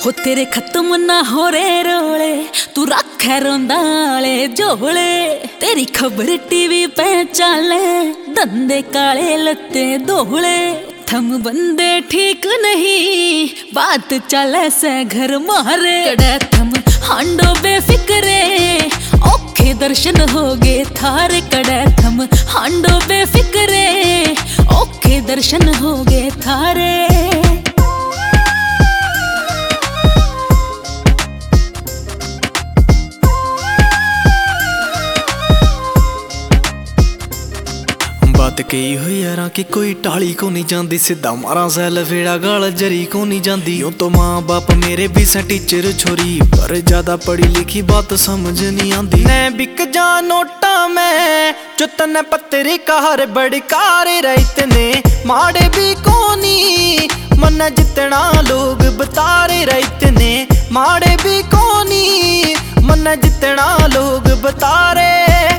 हो तेरे खत्म ना हो रे रोले, तू रखे रोंदाले जोड़े। तेरी खबर टीवी पे चाले, धंधे काले लत्ते दोहले। थम बंदे ठीक नहीं, बात चले से घर मारे। कड़े थम हांडो बेफिक्रे, औखे दर्शन होगे थारे। कड़े थम हांडो बेफिक्रे, औखे दर्शन होगे थारे। बात कही हुई यारा कि कोई टाली को नहीं जाती, सीधा मारा सैल फेड़ा गाल जरी को नहीं जाती। यूं तो माँ बाप मेरे भी से टीचर छोरी, पर ज्यादा पढ़ी लिखी बात समझ नहीं आती। मैं बिक जा नोटा में जो तने पत्रिकार बड़ी कार रहते ने, माड़े भी कोनी मन जितना लोग बतारे रहते ने। माड़े भी कोनी मन जितना लोग बतारे।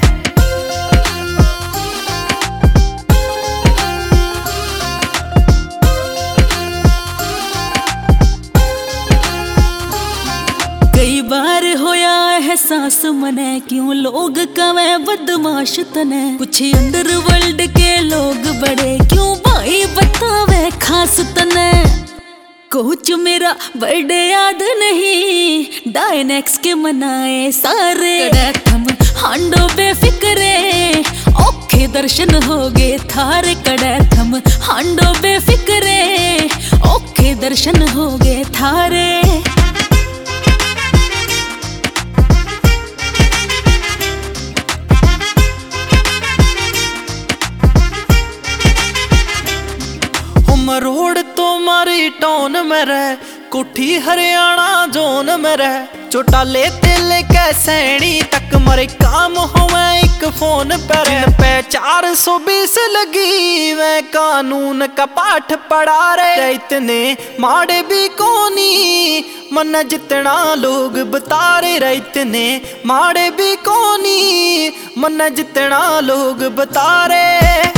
कई बार होया एहसास मने, क्यों लोग कवे बदमाश तने। कुछ अंडरवर्ल्ड के लोग बड़े, क्यों भाई बतावे खास तने। कोच मेरा बर्थडे याद नहीं, डायनेक्स के मनाए सारे। थम हांडो बेफिक्रे, औखे दर्शन होगे थारे। कड़े थम हांडो बेफिक्रे, औखे दर्शन होगे थारे। रोड तो मारी टाउन में रह, कोठी हरियाणा जोन में रह। चोटाले तेल के सैनी तक मरे काम हुए एक फोन पर। पे 420 लगी वे कानून का पाठ पढ़ा रहे। इतने माड़े भी कोनी मन जितना लोग बतारे। इतने माड़े भी कोनी मन जितना लोग बतारे।